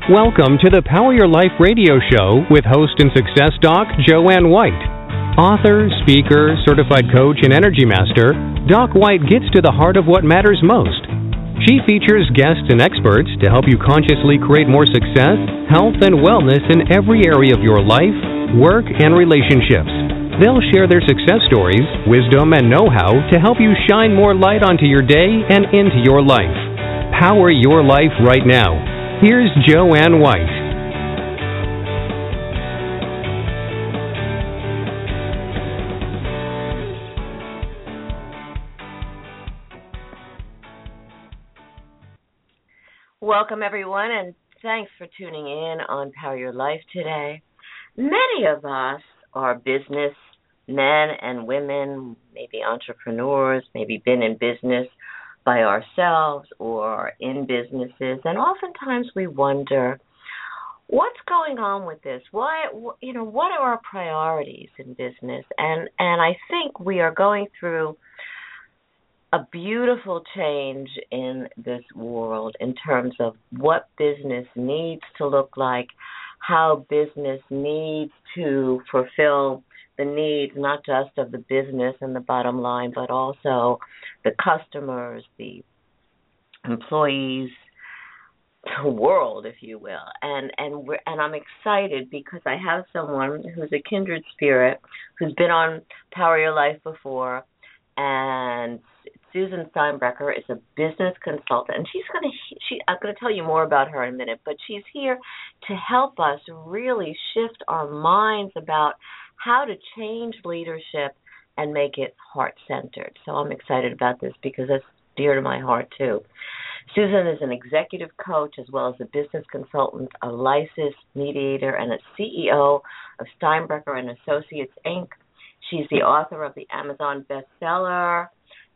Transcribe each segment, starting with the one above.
Welcome to the Power Your Life radio show with host and success doc Joanne White. Author, speaker, certified coach, and energy master, Doc White gets to the heart of what matters most. She features guests and experts to help you consciously create more success, health, and wellness in every area of your life, work, and relationships. They'll share their success stories, wisdom, and know-how to help you shine more light onto your day and into your life. Power your life right now. Here's Joanne White. Welcome, everyone, and thanks for tuning in on Power Your Life today. Many of us are business men and women, maybe entrepreneurs, maybe been in business by ourselves or in businesses, and oftentimes we wonder, what's going on with this? What are our priorities in business? And I think we are going through a beautiful change in this world in terms of what business needs to look like, how business needs to fulfill the needs not just of the business and the bottom line, but also the customers, the employees, the world, if you will. And I'm excited because I have someone who's a kindred spirit, who's been on Power Your Life before, and Susan Steinbrecher is a business consultant, and I'm going to tell you more about her in a minute, but she's here to help us really shift our minds about how to change leadership and make it heart-centered. So I'm excited about this because that's dear to my heart, too. Susan is an executive coach as well as a business consultant, a licensed mediator, and a CEO of Steinbrecher and Associates, Inc. She's the author of the Amazon bestseller,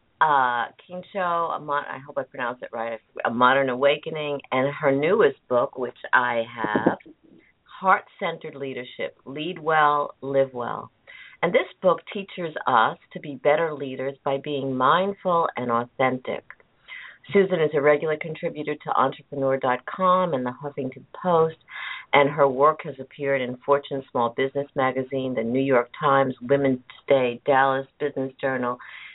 Kinsho, I hope I pronounced it right, A Modern Awakening, and her newest book, which I have, Heart-Centered Leadership, Lead Well, Live Well. And this book teaches us to be better leaders by being mindful and authentic. Susan is a regular contributor to Entrepreneur.com and the Huffington Post, and her work has appeared in Fortune Small Business Magazine, the New York Times, Women's Day, Dallas Business Journal,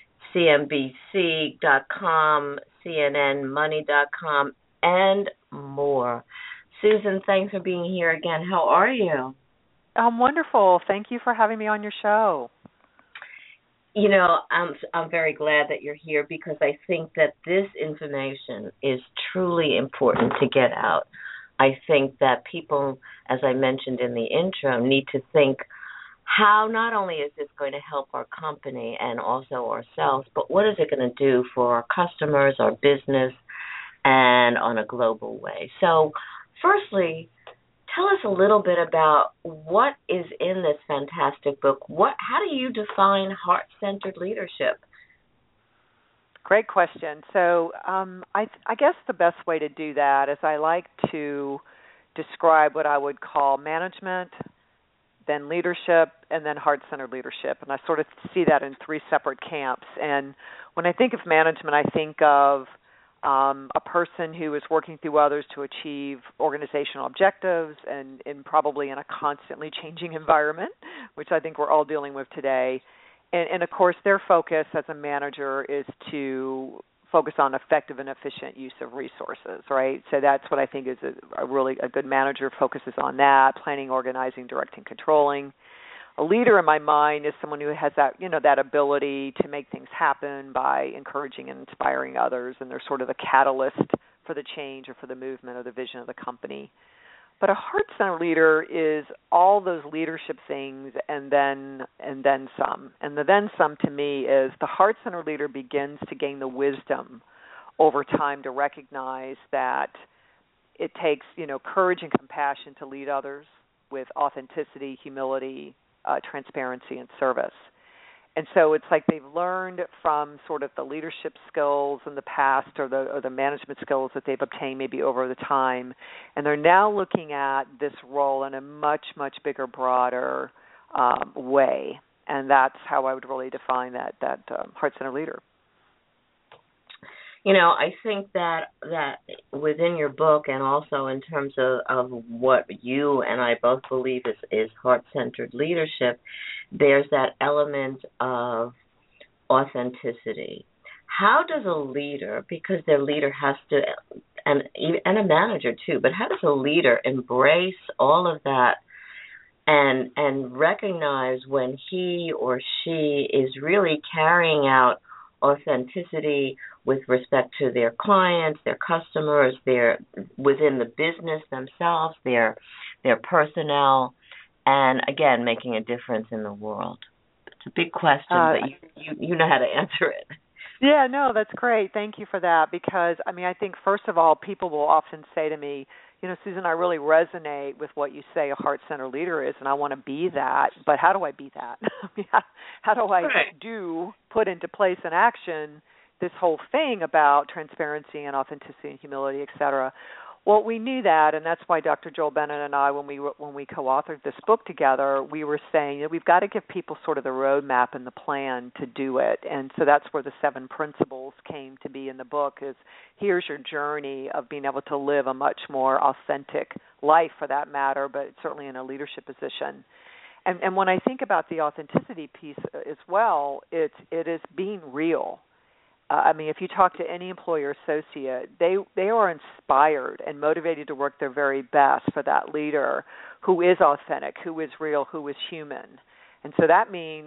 CNBC.com, CNNMoney.com, and more. Susan, thanks for being here again. How are you? I'm wonderful. Thank you for having me on your show. You know, I'm very glad that you're here because I think that this information is truly important to get out. I think that people, as I mentioned in the intro, need to think how not only is this going to help our company and also ourselves, but what is it going to do for our customers, our business, and on a global way. So, firstly, tell us a little bit about what is in this fantastic book. How do you define heart-centered leadership? Great question. So I guess the best way to do that is I like to describe what I would call management, then leadership, and then heart-centered leadership. And I sort of see that in three separate camps. And when I think of management, I think of a person who is working through others to achieve organizational objectives and probably in a constantly changing environment, which I think we're all dealing with today. And of course, their focus as a manager is to focus on effective and efficient use of resources, right? So that's what I think is a good manager focuses on that, planning, organizing, directing, controlling. A leader in my mind is someone who has that ability to make things happen by encouraging and inspiring others, and they're sort of a catalyst for the change or for the movement or the vision of the company. But a heart-centered leader is all those leadership things and then some. And the then some to me is the heart-centered leader begins to gain the wisdom over time to recognize that it takes, courage and compassion to lead others with authenticity, humility, transparency, and service. And so it's like they've learned from sort of the leadership skills in the past or the management skills that they've obtained maybe over the time, and they're now looking at this role in a much, much bigger, broader way. And that's how I would really define that heart-centered leader. I think that within your book and also in terms of what you and I both believe is heart-centered leadership, there's that element of authenticity. How does a leader, because their leader has to, and a manager too, but how does a leader embrace all of that and recognize when he or she is really carrying out authenticity with respect to their clients, their customers, their within the business themselves, their personnel, and again making a difference in the world? It's a big question, but you know how to answer it. Yeah, no, that's great. Thank you for that, because I think first of all, people will often say to me, Susan, I really resonate with what you say a heart-centered leader is, and I want to be that, but how do I be that? How do I put into place and action this whole thing about transparency and authenticity and humility, et cetera? Well, we knew that, and that's why Dr. Joel Bennett and I, when we co-authored this book together, we were saying that we've got to give people sort of the roadmap and the plan to do it. And so that's where the 7 principles came to be in the book, is here's your journey of being able to live a much more authentic life, for that matter, but certainly in a leadership position. And when I think about the authenticity piece as well, it is being real. If you talk to any employer associate, they are inspired and motivated to work their very best for that leader who is authentic, who is real, who is human. And so that means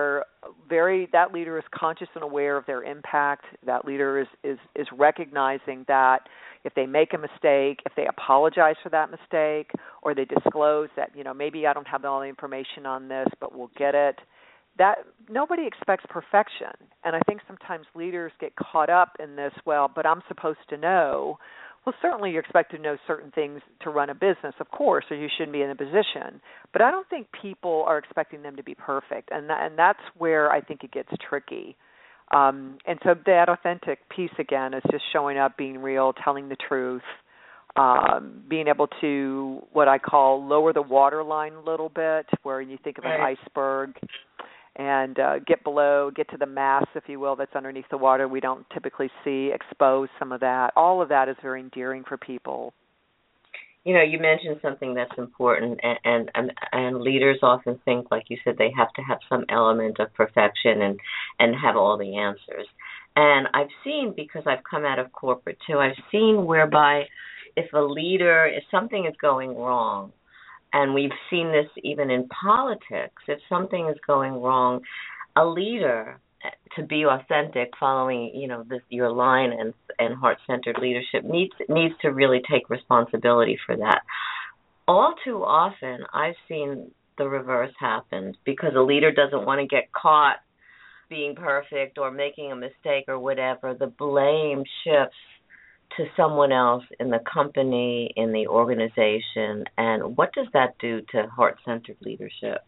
that leader is conscious and aware of their impact. That leader is recognizing that if they make a mistake, if they apologize for that mistake, or they disclose that, maybe I don't have all the information on this, but we'll get it, that nobody expects perfection. And I think sometimes leaders get caught up in this, but I'm supposed to know. Well, certainly you're expected to know certain things to run a business, of course, or you shouldn't be in a position. But I don't think people are expecting them to be perfect, and that's where I think it gets tricky. And so that authentic piece, again, is just showing up, being real, telling the truth, being able to, what I call, lower the waterline a little bit, where you think of an iceberg, and get to the mass, if you will, that's underneath the water we don't typically see, expose some of that. All of that is very endearing for people. You mentioned something that's important, and leaders often think, like you said, they have to have some element of perfection and have all the answers. And I've seen, because I've come out of corporate too, I've seen whereby if something is going wrong, and we've seen this even in politics, if something is going wrong, a leader, to be authentic, following your line and heart-centered leadership, needs to really take responsibility for that. All too often, I've seen the reverse happen, because a leader doesn't want to get caught being perfect or making a mistake or whatever. The blame shifts to someone else in the company, in the organization, and what does that do to heart-centered leadership?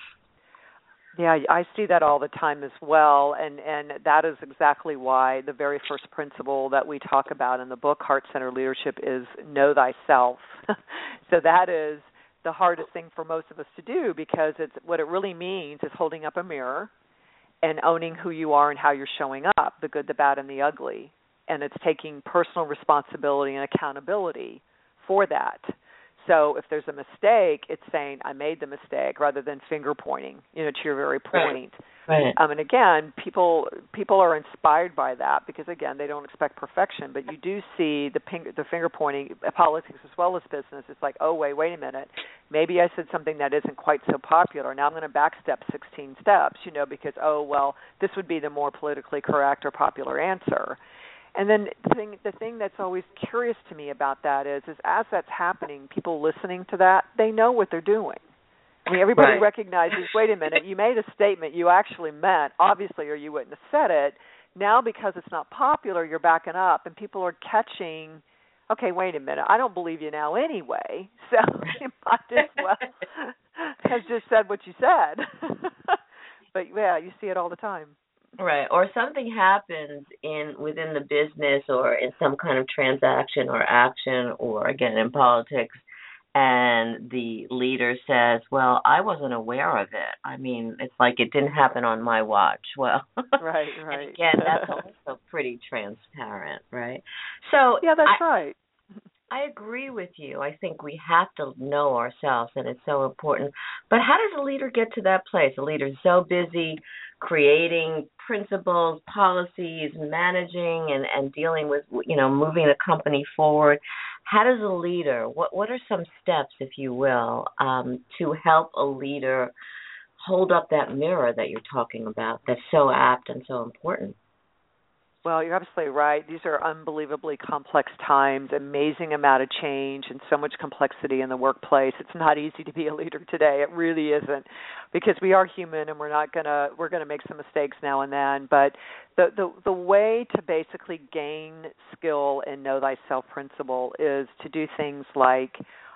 Yeah, I see that all the time as well, and that is exactly why the very first principle that we talk about in the book, Heart-Centered Leadership, is know thyself. So that is the hardest thing for most of us to do, because what it really means is holding up a mirror and owning who you are and how you're showing up, the good, the bad, and the ugly. And it's taking personal responsibility and accountability for that. So if there's a mistake, it's saying, I made the mistake, rather than finger pointing, to your very point. Right. And again, people are inspired by that, because, again, they don't expect perfection. But you do see the finger pointing, politics as well as business. It's like, oh, wait a minute. Maybe I said something that isn't quite so popular. Now I'm going to backstep 16 steps, because, this would be the more politically correct or popular answer. And then the thing that's always curious to me about that is as that's happening, people listening to that, they know what they're doing. Everybody recognizes, wait a minute, you made a statement you actually meant, obviously, or you wouldn't have said it. Now, because it's not popular, you're backing up, and people are catching, okay, wait a minute, I don't believe you now anyway, so you might as well have just said what you said. But, yeah, you see it all the time. Right, or something happens within the business or in some kind of transaction or action, or again in politics, and the leader says, well, I wasn't aware of it. I mean, it's like it didn't happen on my watch. Well, right. And again, that's also pretty transparent, right? So yeah, that's right. I agree with you. I think we have to know ourselves, and it's so important. But how does a leader get to that place? A leader's so busy creating principles, policies, managing, and dealing with, moving the company forward. How does a leader, what are some steps, if you will, to help a leader hold up that mirror that you're talking about that's so apt and so important? Well, you're absolutely right. These are unbelievably complex times, amazing amount of change and so much complexity in the workplace. It's not easy to be a leader today. It really isn't, because we are human and we're going to make some mistakes now and then, but the way to basically gain skill and know thyself principle is to do things like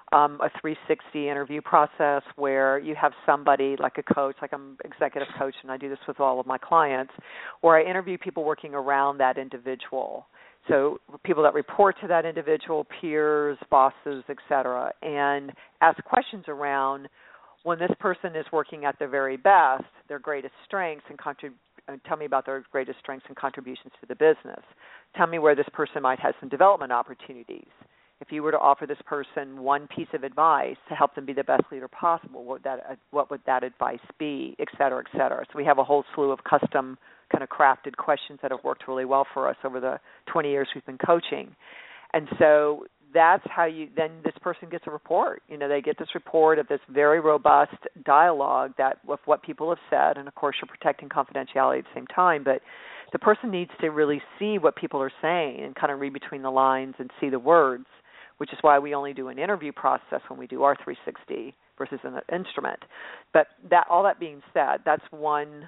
a 360 interview process where you have somebody like a coach, like I'm an executive coach, and I do this with all of my clients, where I interview people working around that individual. So people that report to that individual, peers, bosses, et cetera, and ask questions around when this person is working at their very best, their greatest strengths, and tell me about their greatest strengths and contributions to the business. Tell me where this person might have some development opportunities. If you were to offer this person one piece of advice to help them be the best leader possible, what would that advice be, et cetera, et cetera. So we have a whole slew of custom kind of crafted questions that have worked really well for us over the 20 years we've been coaching. And so that's how then this person gets a report. They get this report of this very robust dialogue with what people have said, and of course you're protecting confidentiality at the same time, but the person needs to really see what people are saying and kind of read between the lines and see the words, which is why we only do an interview process when we do our 360 versus an instrument. But all that being said, that's one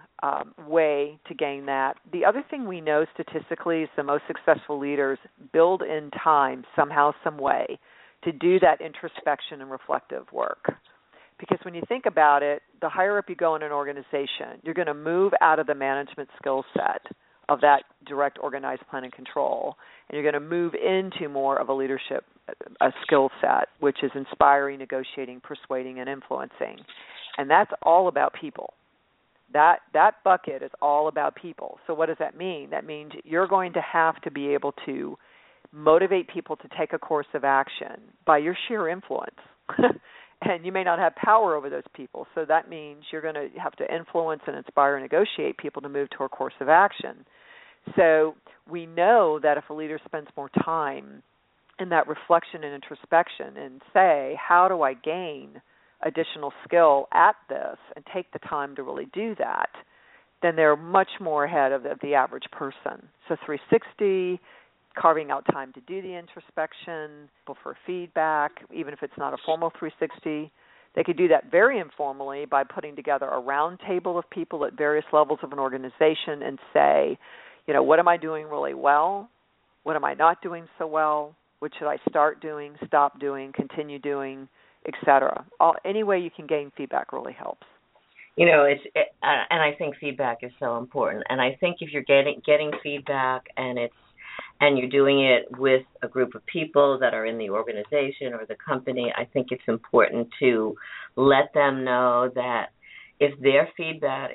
way to gain that. The other thing we know statistically is the most successful leaders build in time somehow, some way to do that introspection and reflective work. Because when you think about it, the higher up you go in an organization, you're going to move out of the management skill set of that direct, organized, plan, and control, and you're going to move into more of a leadership skill set, which is inspiring, negotiating, persuading, and influencing. And that's all about people. That bucket is all about people. So what does that mean? That means you're going to have to be able to motivate people to take a course of action by your sheer influence. And you may not have power over those people, so that means you're going to have to influence and inspire and negotiate people to move to a course of action. So we know that if a leader spends more time in that reflection and introspection and say, how do I gain additional skill at this and take the time to really do that, then they're much more ahead of the average person. So 360, carving out time to do the introspection, for feedback, even if it's not a formal 360. They could do that very informally by putting together a round table of people at various levels of an organization and say, what am I doing really well? What am I not doing so well? What should I start doing, stop doing, continue doing, et cetera? Any way you can gain feedback really helps. And I think feedback is so important. And I think if you're getting feedback and you're doing it with a group of people that are in the organization or the company, I think it's important to let them know that if their feedback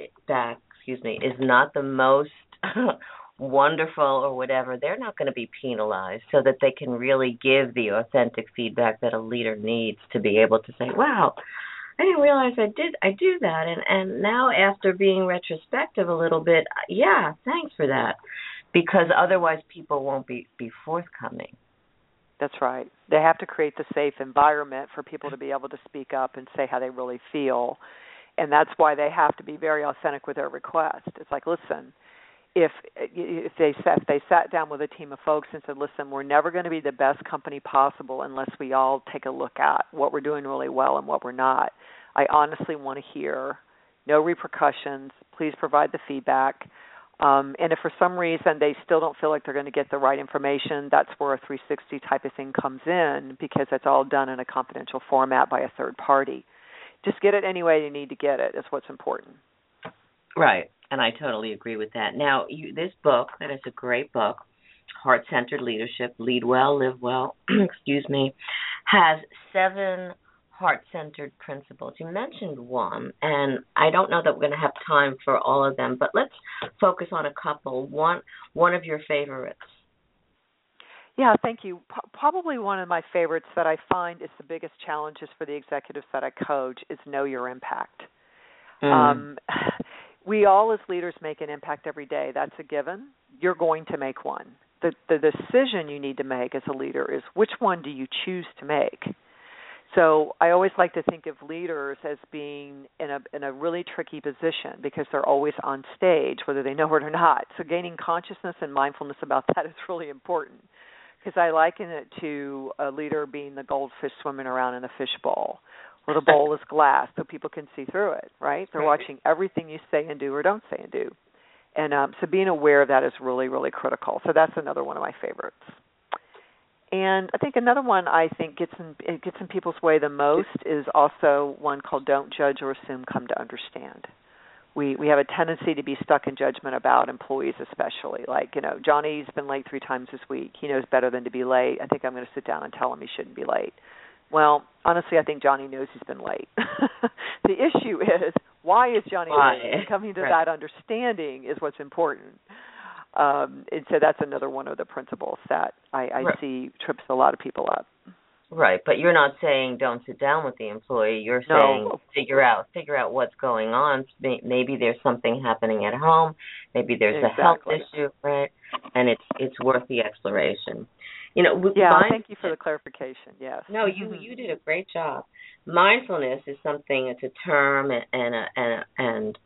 is not the most wonderful or whatever, they're not going to be penalized, so that they can really give the authentic feedback that a leader needs to be able to say, wow, I didn't realize I do that. And now after being retrospective a little bit, yeah, thanks for that. Because otherwise people won't be forthcoming. That's right. They have to create the safe environment for people to be able to speak up and say how they really feel. And that's why they have to be very authentic with their request. It's like, listen, if they sat down with a team of folks and said, listen, we're never going to be the best company possible unless we all take a look at what we're doing really well and what we're not. I honestly want to hear no repercussions. Please provide the feedback. And if for some reason they still don't feel like they're going to get the right information, that's where a 360 type of thing comes in, because it's all done in a confidential format by a third party. Just get it any way you need to get it is what's important. Right, and I totally agree with that. Now, this book, that is a great book, Heart-Centered Leadership, Lead Well, Live Well, has 7 heart-centered principles. You mentioned one, and I don't know that we're going to have time for all of them, but let's focus on a couple. One of your favorites. Yeah, thank you. Probably one of my favorites that I find is the biggest challenges for the executives that I coach is know your impact. We all as leaders make an impact every day. That's a given. You're going to make one. The decision you need to make as a leader is which one do you choose to make? So I always like to think of leaders as being in a really tricky position because they're always on stage, whether they know it or not. So gaining consciousness and mindfulness about that is really important because I liken it to a leader being the goldfish swimming around in a fishbowl where the bowl is glass so people can see through it, right? They're watching everything you say and do or don't say and do. And so being aware of that is really, really critical. So that's another one of my favorites. And I think another one I think gets in people's way the most is also one called Don't Judge or Assume, Come to Understand. We have a tendency to be stuck in judgment about employees especially. Like, Johnny's been late 3 times this week. He knows better than to be late. I think I'm going to sit down and tell him he shouldn't be late. Well, honestly, I think Johnny knows he's been late. The issue is, why is Johnny late? And coming to that understanding is what's important. And so that's another one of the principles that I see trips a lot of people up. Right, but you're not saying don't sit down with the employee. You're saying figure out what's going on. Maybe there's something happening at home. Maybe there's a health issue, right? And it's worth the exploration. Thank you for the clarification. Yes. No, you did a great job. Mindfulness is something. It's a term and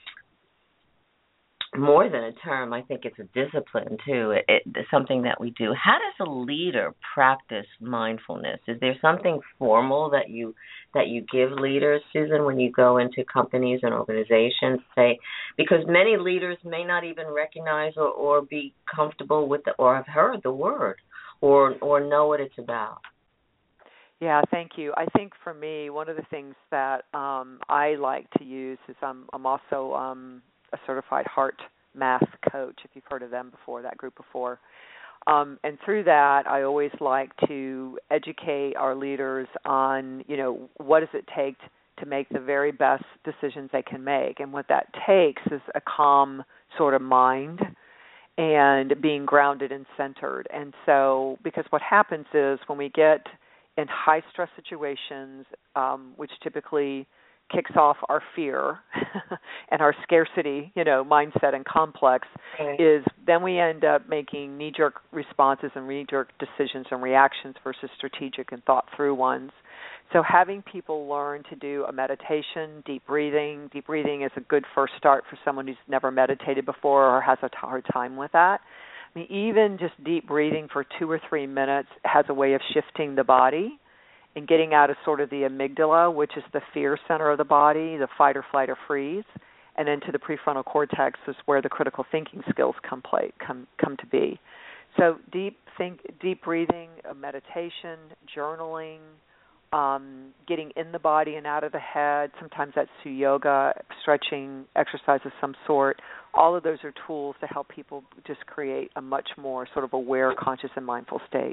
more than a term. I think it's a discipline too. It's something that we do. How does a leader practice mindfulness? Is there something formal that you give leaders, Susan, when you go into companies and organizations? Because many leaders may not even recognize or be comfortable with or have heard the word. Or know what it's about. Yeah, thank you. I think for me, one of the things that I like to use is I'm also a certified heart math coach, if you've heard of them before, that group before. And through that, I always like to educate our leaders on, what does it take to make the very best decisions they can make. And what that takes is a calm sort of mind and being grounded and centered. And so, because what happens is when we get in high-stress situations, which typically kicks off our fear and our scarcity, mindset and complex, is then we end up making knee-jerk responses and knee-jerk decisions and reactions versus strategic and thought-through ones. So having people learn to do a meditation, deep breathing is a good first start for someone who's never meditated before or has a hard time with that. I mean, even just deep breathing for 2 or 3 minutes has a way of shifting the body and getting out of sort of the amygdala, which is the fear center of the body, the fight or flight or freeze, and into the prefrontal cortex is where the critical thinking skills come to be. So deep breathing, meditation, journaling, getting in the body and out of the head. Sometimes that's through yoga, stretching, exercise of some sort. All of those are tools to help people just create a much more sort of aware, conscious, and mindful state.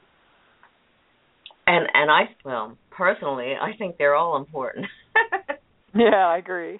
And personally, I think they're all important. Yeah, I agree.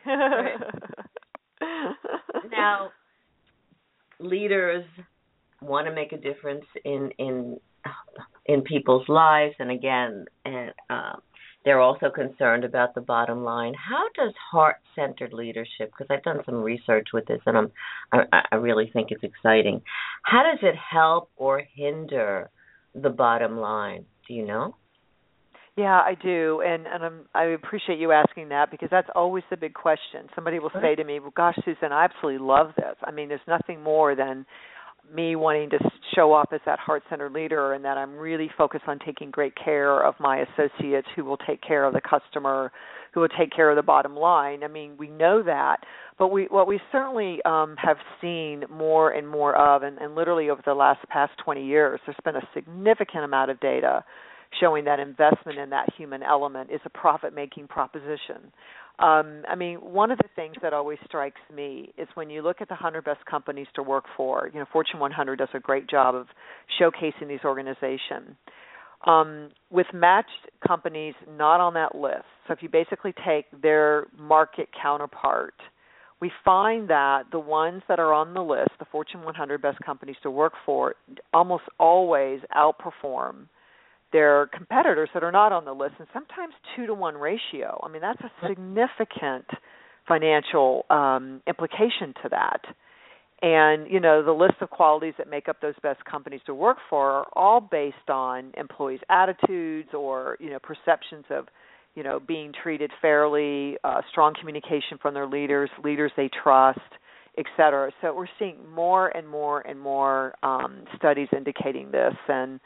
Now, leaders want to make a difference in people's lives, and again, they're also concerned about the bottom line. How does heart-centered leadership, because I've done some research with this, and I really think it's exciting, how does it help or hinder the bottom line? Do you know? Yeah, I do, and I appreciate you asking that because that's always the big question. Somebody will say to me, well, gosh, Susan, I absolutely love this. I mean, there's nothing more than me wanting to show up as that heart-centered leader and that I'm really focused on taking great care of my associates who will take care of the customer, who will take care of the bottom line. I mean, we know that, but what we certainly have seen more and more of, and literally over the past 20 years, there's been a significant amount of data showing that investment in that human element is a profit-making proposition. I mean, one of the things that always strikes me is when you look at the 100 best companies to work for, Fortune 100 does a great job of showcasing these organizations. With matched companies not on that list, so if you basically take their market counterpart, we find that the ones that are on the list, the Fortune 100 best companies to work for, almost always outperform their competitors that are not on the list, and sometimes 2-to-1 ratio. I mean, that's a significant financial implication to that. And, the list of qualities that make up those best companies to work for are all based on employees' attitudes or, perceptions of, being treated fairly, strong communication from their leaders they trust, et cetera. So we're seeing more and more and more studies indicating this. And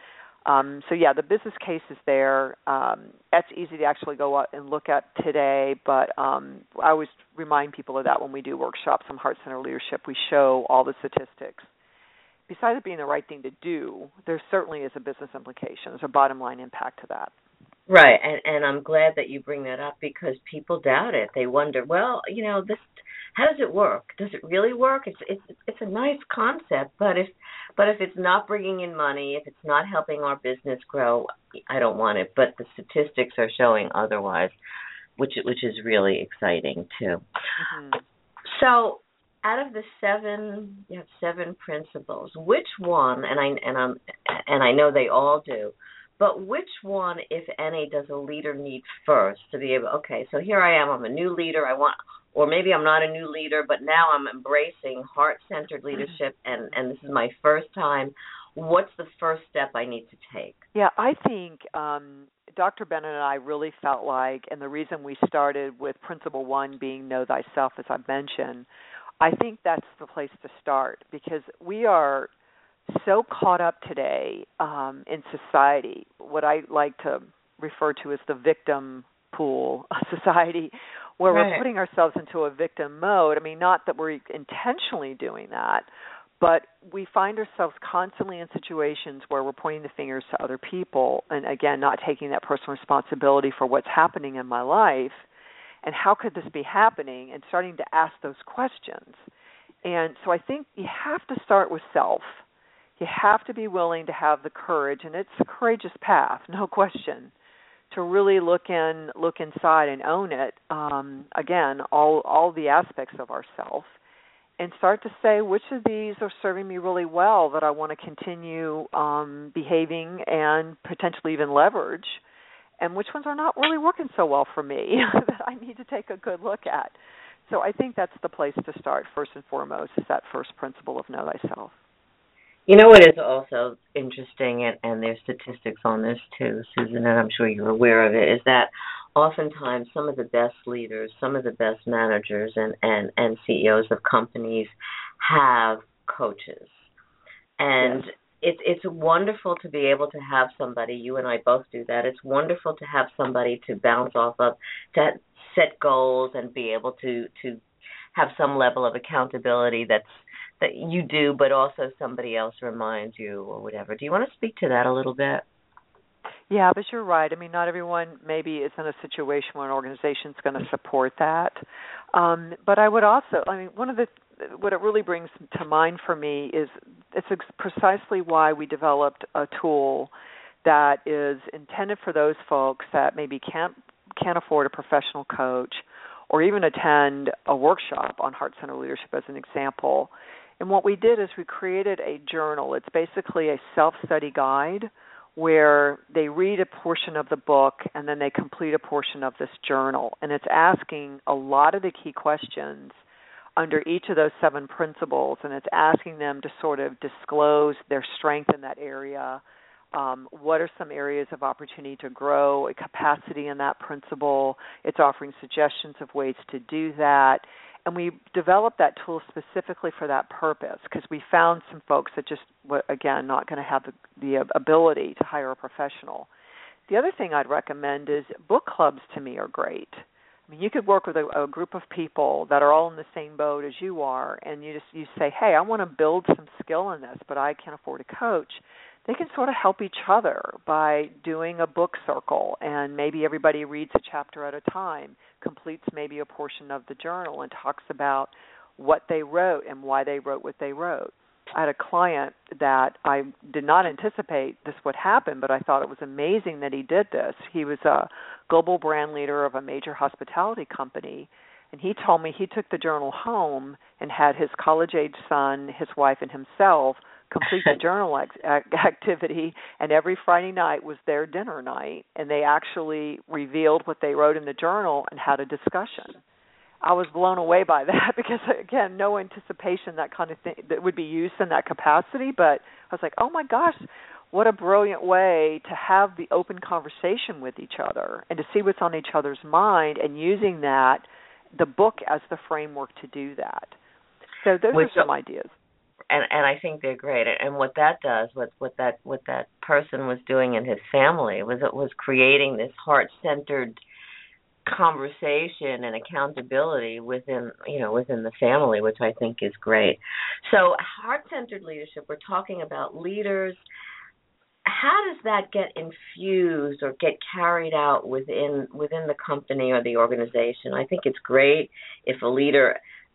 the business case is there. That's easy to actually go out and look at today, but I always remind people of that when we do workshops on Heart Center Leadership. We show all the statistics. Besides it being the right thing to do, there certainly is a business implication. There's a bottom line impact to that. Right, and I'm glad that you bring that up because people doubt it. They wonder, well, this, how does it work? Does it really work? It's a nice concept, but if it's not bringing in money, if it's not helping our business grow, I don't want it. But the statistics are showing otherwise, which is really exciting too. Mm-hmm. So, out of the 7, you have 7 principles. Which one? And I know they all do. But which one, if any, does a leader need first to be able, okay, so here I am, I'm a new leader, or maybe I'm not a new leader, but now I'm embracing heart-centered leadership, and this is my first time. What's the first step I need to take? Yeah, I think Dr. Bennett and I really felt like, and the reason we started with Principle 1 being Know Thyself, as I mentioned, I think that's the place to start because we are so caught up today in society, what I like to refer to as the victim pool society, where we're putting ourselves into a victim mode. I mean, not that we're intentionally doing that, but we find ourselves constantly in situations where we're pointing the fingers to other people and, again, not taking that personal responsibility for what's happening in my life and how could this be happening and starting to ask those questions. And so I think you have to start with self. You have to be willing to have the courage, and it's a courageous path, no question, to really look inside and own it, again, all the aspects of ourself, and start to say which of these are serving me really well that I want to continue behaving and potentially even leverage, and which ones are not really working so well for me that I need to take a good look at. So I think that's the place to start first and foremost, is that first principle of Know Thyself. You know what is also interesting, and there's statistics on this too, Susan, and I'm sure you're aware of it, is that oftentimes some of the best leaders, some of the best managers and CEOs of companies have coaches. And it's wonderful to be able to have somebody, you and I both do that, it's wonderful to have somebody to bounce off of, to set goals and be able to have some level of accountability that you do, but also somebody else reminds you or whatever. Do you want to speak to that a little bit? Yeah, but you're right. I mean, not everyone maybe is in a situation where an organization is going to support that. But I would also, what it really brings to mind for me is it's precisely why we developed a tool that is intended for those folks that maybe can't afford a professional coach or even attend a workshop on heart-centered leadership as an example. And what we did is we created a journal. It's basically a self-study guide where they read a portion of the book and then they complete a portion of this journal. And it's asking a lot of the key questions under each of those 7 principles, and it's asking them to sort of disclose their strength in that area. What are some areas of opportunity to grow, a capacity in that principle? It's offering suggestions of ways to do that. And we developed that tool specifically for that purpose because we found some folks that just, again, not going to have the ability to hire a professional. The other thing I'd recommend is book clubs to me are great. I mean, you could work with a group of people that are all in the same boat as you are, and you say, hey, I want to build some skill in this, but I can't afford a coach. They can sort of help each other by doing a book circle, and maybe everybody reads a chapter at a time, completes maybe a portion of the journal, and talks about what they wrote and why they wrote what they wrote. I had a client that I did not anticipate this would happen, but I thought it was amazing that he did this. He was a global brand leader of a major hospitality company, and he told me he took the journal home and had his college-age son, his wife, and himself complete the journal activity, and every Friday night was their dinner night, and they actually revealed what they wrote in the journal and had a discussion. I was blown away by that because, again, no anticipation that kind of thing that would be used in that capacity, but I was like, oh my gosh, what a brilliant way to have the open conversation with each other and to see what's on each other's mind, and using that, the book as the framework to do that. So those are some ideas. And I think they're great. And what that does, what that person was doing in his family was creating this heart-centered conversation and accountability within the family, which I think is great. So heart-centered leadership, we're talking about leaders. How does that get infused or get carried out within the company or the organization? I think it's great if a leader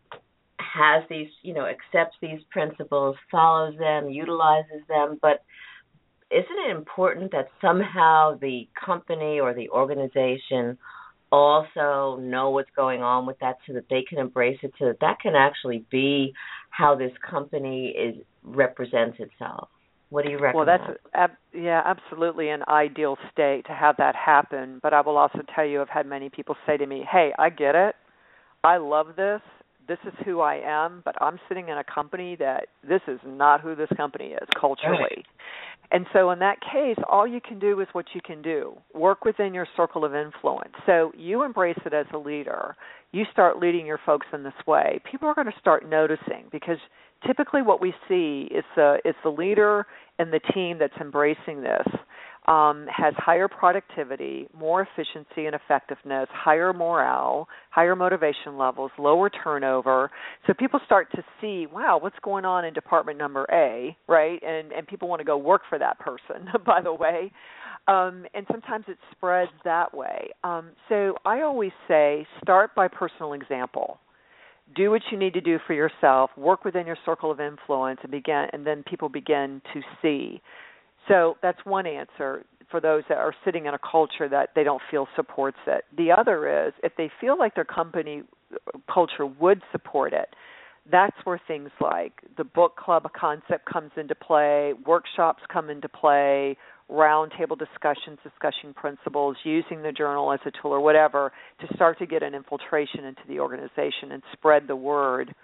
has these, accepts these principles, follows them, utilizes them, but isn't it important that somehow the company or the organization also know what's going on with that so that they can embrace it, so that that can actually be how this company represents itself? What do you recommend? Well, that's absolutely an ideal state to have that happen, but I will also tell you I've had many people say to me, hey, I get it. I love this. This is who I am, but I'm sitting in a company that this is not who this company is culturally. Right. And so in that case, all you can do is what you can do. Work within your circle of influence. So you embrace it as a leader. You start leading your folks in this way. People are going to start noticing, because typically what we see is the leader and the team that's embracing this has higher productivity, more efficiency and effectiveness, higher morale, higher motivation levels, lower turnover. So people start to see, wow, what's going on in department number A, right? And people want to go work for that person, by the way. And sometimes it spreads that way. So I always say start by personal example. Do what you need to do for yourself, work within your circle of influence, and then people begin to see. So that's one answer for those that are sitting in a culture that they don't feel supports it. The other is, if they feel like their company culture would support it, that's where things like the book club concept comes into play, workshops come into play, roundtable discussions, discussing principles, using the journal as a tool or whatever, to start to get an infiltration into the organization and spread the word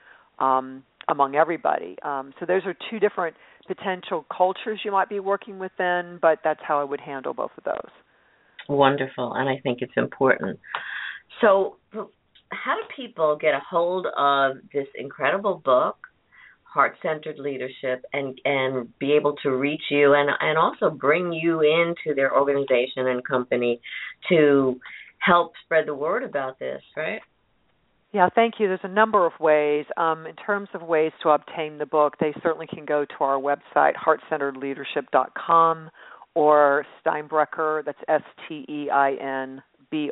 among everybody. So those are two different potential cultures you might be working within, but that's how I would handle both of those. Wonderful, and I think it's important. So how do people get a hold of this incredible book, Heart-Centered Leadership, and be able to reach you and also bring you into their organization and company to help spread the word about this, right? Yeah, thank you. There's a number of ways. In terms of ways to obtain the book, they certainly can go to our website, heartcenteredleadership.com, or Steinbrecher, that's STEINBRECHER,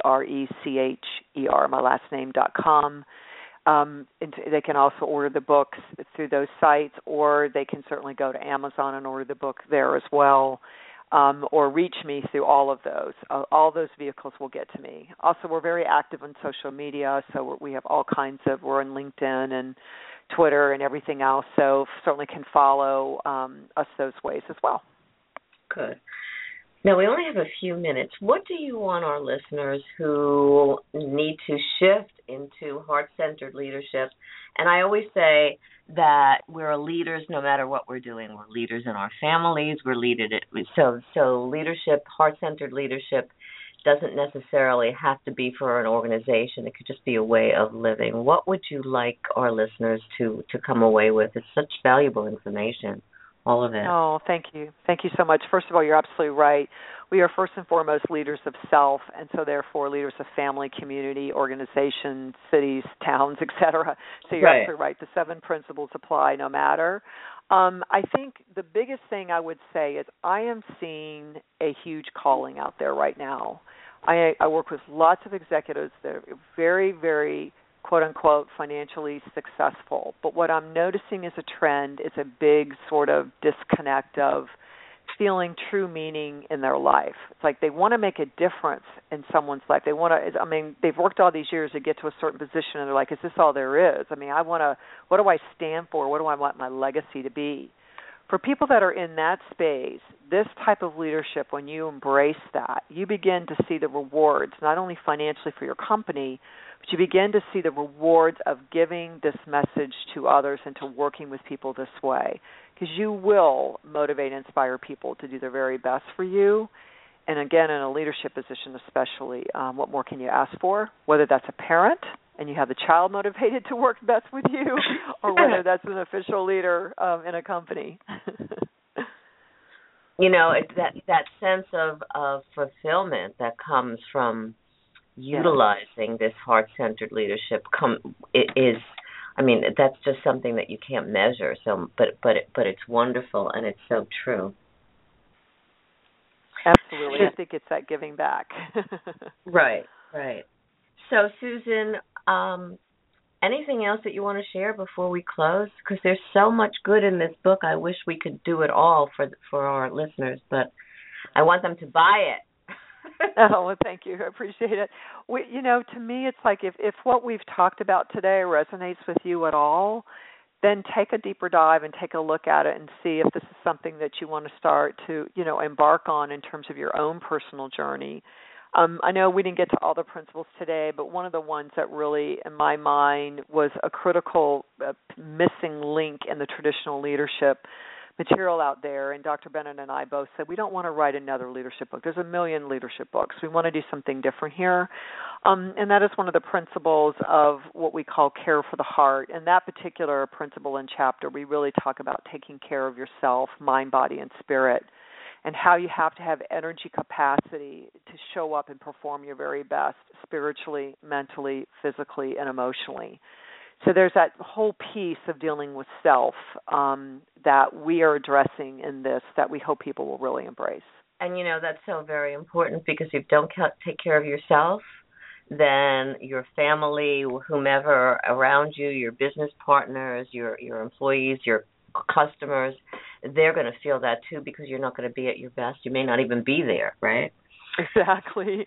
my last name.com. They can also order the books through those sites, or they can certainly go to Amazon and order the book there as well. Or reach me through all of those. All those vehicles will get to me. Also, we're very active on social media, so we have all kinds of, we're on LinkedIn and Twitter and everything else, so certainly can follow us those ways as well. Good. Now, we only have a few minutes. What do you want our listeners who need to shift into heart-centered leadership? And I always say that we're leaders no matter what we're doing. We're leaders in our families. We're so leadership, heart-centered leadership, doesn't necessarily have to be for an organization. It could just be a way of living. What would you like our listeners to come away with? It's such valuable information, all of it. Oh, thank you. Thank you so much. First of all, you're absolutely right. We are first and foremost leaders of self, and so therefore leaders of family, community, organizations, cities, towns, etc. So you're absolutely right. The 7 principles apply no matter. I think the biggest thing I would say is I am seeing a huge calling out there right now. I work with lots of executives that are very, very quote-unquote financially successful. But what I'm noticing is a trend is a big sort of disconnect of feeling true meaning in their life. It's like they want to make a difference in someone's life. They want to, I mean, they've worked all these years to get to a certain position, and they're like, is this all there is? I mean, I want to, what do I stand for? What do I want my legacy to be? For people that are in that space, this type of leadership, when you embrace that, you begin to see the rewards, not only financially for your company, but you begin to see the rewards of giving this message to others and to working with people this way. Because you will motivate and inspire people to do their very best for you. And again, in a leadership position especially, what more can you ask for? Whether that's a parent and you have the child motivated to work best with you, or whether that's an official leader in a company. You know, it's that sense of fulfillment that comes from utilizing this heart-centered leadership is, I mean, that's just something that you can't measure. So, but it's wonderful, and it's so true. Absolutely, I think it's that giving back. Right. So, Susan, anything else that you want to share before we close? Because there's so much good in this book. I wish we could do it all for our listeners, but I want them to buy it. Oh, well, thank you. I appreciate it. You know, to me, it's like if what we've talked about today resonates with you at all, then take a deeper dive and take a look at it and see if this is something that you want to start to, you know, embark on in terms of your own personal journey. I know we didn't get to all the principles today, but one of the ones that really, in my mind, was a critical missing link in the traditional leadership material out there, and Dr. Bennett and I both said we don't want to write another leadership book. There's a million leadership books. We want to do something different here, and that is one of the principles of what we call care for the heart. And that particular principle and chapter, we really talk about taking care of yourself, mind, body, and spirit, and how you have to have energy capacity to show up and perform your very best spiritually, mentally, physically, and emotionally. So there's that whole piece of dealing with self that we are addressing in this that we hope people will really embrace. And, you know, that's so very important, because if you don't take care of yourself, then your family, whomever around you, your business partners, your employees, your customers, they're going to feel that too, because you're not going to be at your best. You may not even be there, right? Exactly.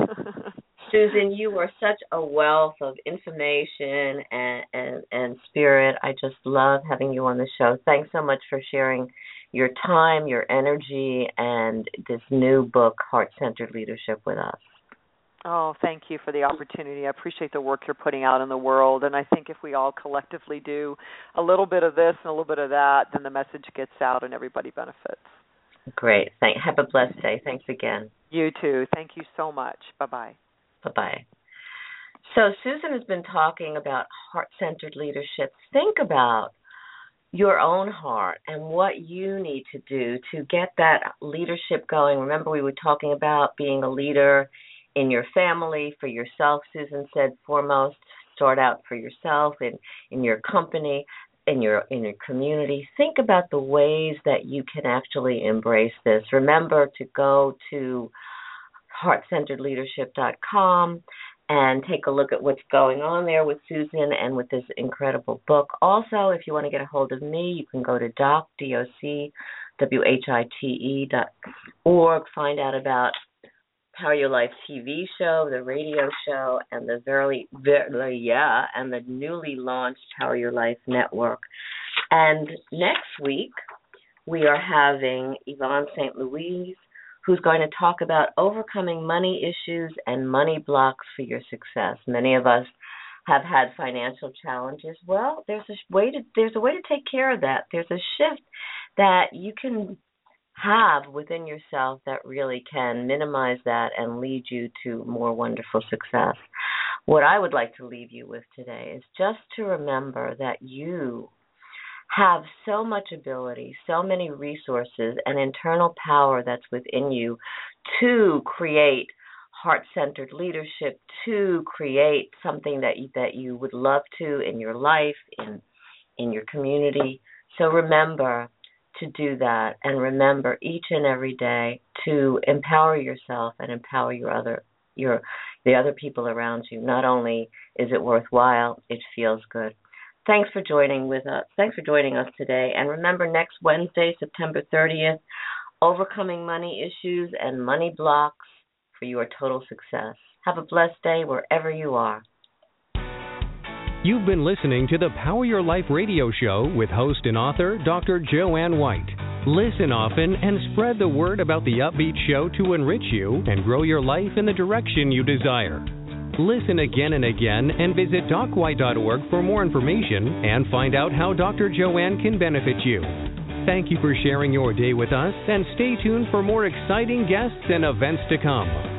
Susan, you are such a wealth of information and spirit. I just love having you on the show. Thanks so much for sharing your time, your energy, and this new book, Heart-Centered Leadership, with us. Oh, thank you for the opportunity. I appreciate the work you're putting out in the world, and I think if we all collectively do a little bit of this and a little bit of that, then the message gets out and everybody benefits. Great. Have a blessed day. Thanks again. You too. Thank you so much. Bye-bye. Bye-bye. So Susan has been talking about heart-centered leadership. Think about your own heart and what you need to do to get that leadership going. Remember, we were talking about being a leader in your family, for yourself. Susan said foremost, start out for yourself, in your company, in your community. Think about the ways that you can actually embrace this. Remember to go to heartcenteredleadership.com and take a look at what's going on there with Susan and with this incredible book. Also, if you want to get a hold of me, you can go to docwhite.org, find out about Power Your Life TV show, the radio show, and the and the newly launched Power Your Life Network. And next week, we are having Yvonne St. Louis, who's going to talk about overcoming money issues and money blocks for your success. Many of us have had financial challenges. Well, there's a way to take care of that. There's a shift that you can have within yourself that really can minimize that and lead you to more wonderful success. What I would like to leave you with today is just to remember that you have so much ability, so many resources, and internal power that's within you to create heart-centered leadership, to create something that you would love to in your life, in your community. So remember to do that, and remember each and every day to empower yourself and empower your the other people around you. Not only is it worthwhile, it feels good. Thanks for joining us. Thanks for joining us today. And remember, next Wednesday, September 30th, overcoming money issues and money blocks for your total success. Have a blessed day wherever you are. You've been listening to the Power Your Life radio show with host and author Dr. Joanne White. Listen often and spread the word about the upbeat show to enrich you and grow your life in the direction you desire. Listen again and again and visit docwhite.org for more information and find out how Dr. Joanne can benefit you. Thank you for sharing your day with us, and stay tuned for more exciting guests and events to come.